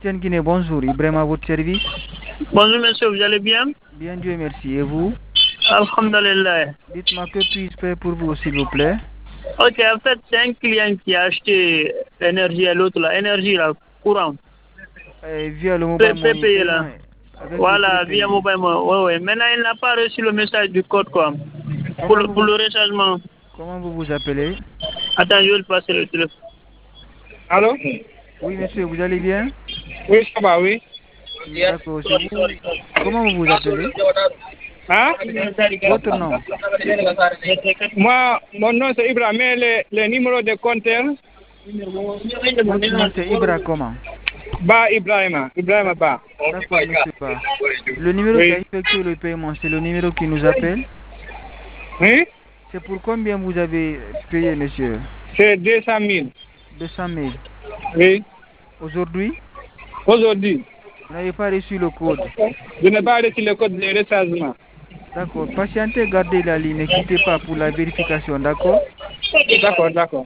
Tiens Guinée, bonjour. Ibrahim à votre service. Bonjour monsieur, vous allez bien? Bien, Dieu merci. Et vous? Alhamdulillah. Dites-moi que puis-je faire pour vous, s'il vous plaît? Ok, en fait, c'est un client qui a acheté l'énergie à l'autre, là, énergie, là, courant. Via le mobile money Prépayé, là. paiement, avec le Voilà, via prépayé. mobile money. Ouais, ouais. Maintenant, il n'a pas reçu le message du code, quoi. Pour Comment le, vous, pour le rechargement. comment vous vous appelez? Attends, je vais le passer le téléphone. Allô? Oui, monsieur, vous allez bien? Oui, ça va, oui. D'accord, c'est vous. Comment vous vous appelez? Hein? Votre nom? Moi, mon nom c'est Ibrahim, mais le numéro de compteur, Votre nom, c'est Ibra comment? Ba Ibrahima, Ibrahima Ba. D'accord, monsieur Ba. Le numéro qui a Oui. effectué le paiement, c'est le numéro qui nous appelle. Oui? C'est pour combien vous avez payé, monsieur? C'est 200 000. 200 000. Oui. Aujourd'hui, Aujourd'hui, vous n'avez pas reçu le code. je n'ai pas reçu le code de rechargement. D'accord. Patientez, gardez la ligne, ne quittez pas pour la vérification, d'accord? D'accord, d'accord.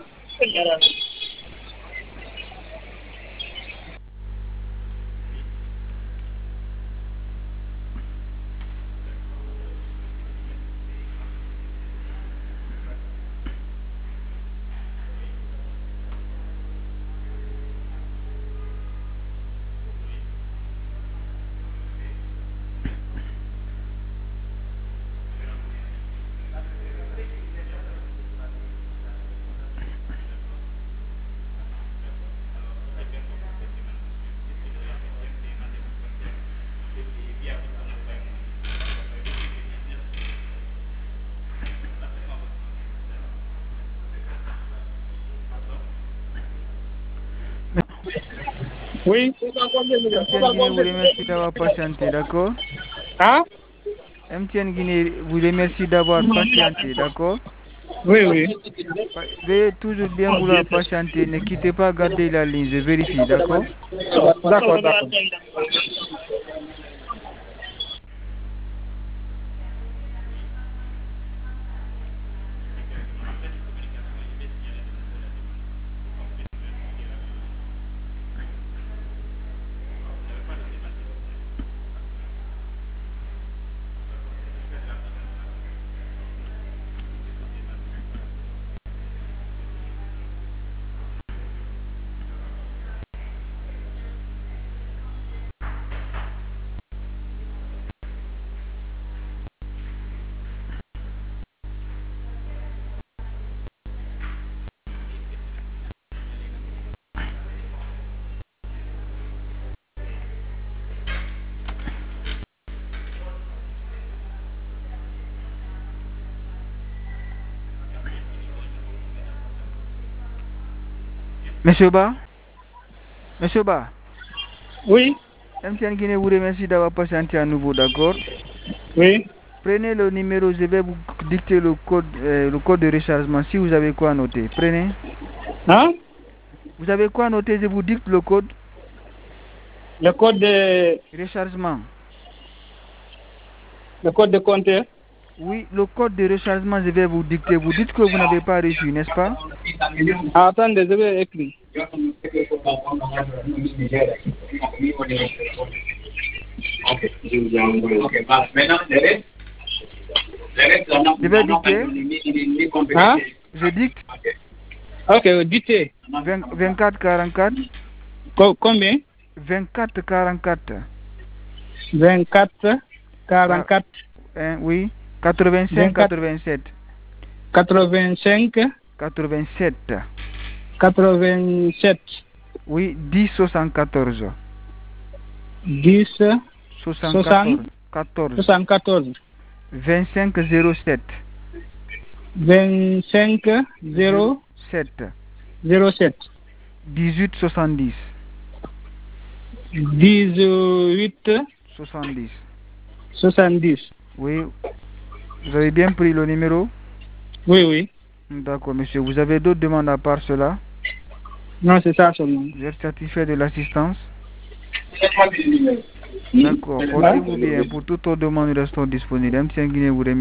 Oui? MTN Guinée vous remercie d'avoir patienté, d'accord? Hein? MTN Guinée vous remercie d'avoir patienté, d'accord? Oui, oui. Veuillez toujours bien vouloir patienter, ne quittez pas, gardez la ligne, je vérifie, d'accord? D'accord, d'accord. Monsieur Ba? Monsieur Ba? Oui? MTN Guinée vous remercie d'avoir patienté à nouveau, d'accord? Oui? Prenez le numéro, je vais vous dicter le code de rechargement si vous avez quoi noter. Prenez. Hein? Vous avez quoi noter, je vous dicte le code. Le code de, Rechargement. le code de compteur? Oui, le code de rechargement, je vais vous dicter. Vous dites que vous n'avez pas reçu, n'est-ce pas? Ah, attendez, je vais écrire. Je vais dicter. Hein? Je dicte Ok, dites. 24 44 Combien? 24 44. 24, Car- 44, oui, 85 24, 87. 85, 87. 87, Oui, 10 74. 10, 60, 74. 14. 74, 25 07. 25, 0, 07. 07, 18 70. 18, 70. 70. Oui, vous avez bien pris le numéro? Oui, oui. D'accord, monsieur. Vous avez d'autres demandes à part cela? Non, c'est ça seulement. Vous êtes satisfait de l'assistance? D'accord. Portez-vous bien. Pour toute autre demande, nous restons disponibles. MTN Guinée vous remercie.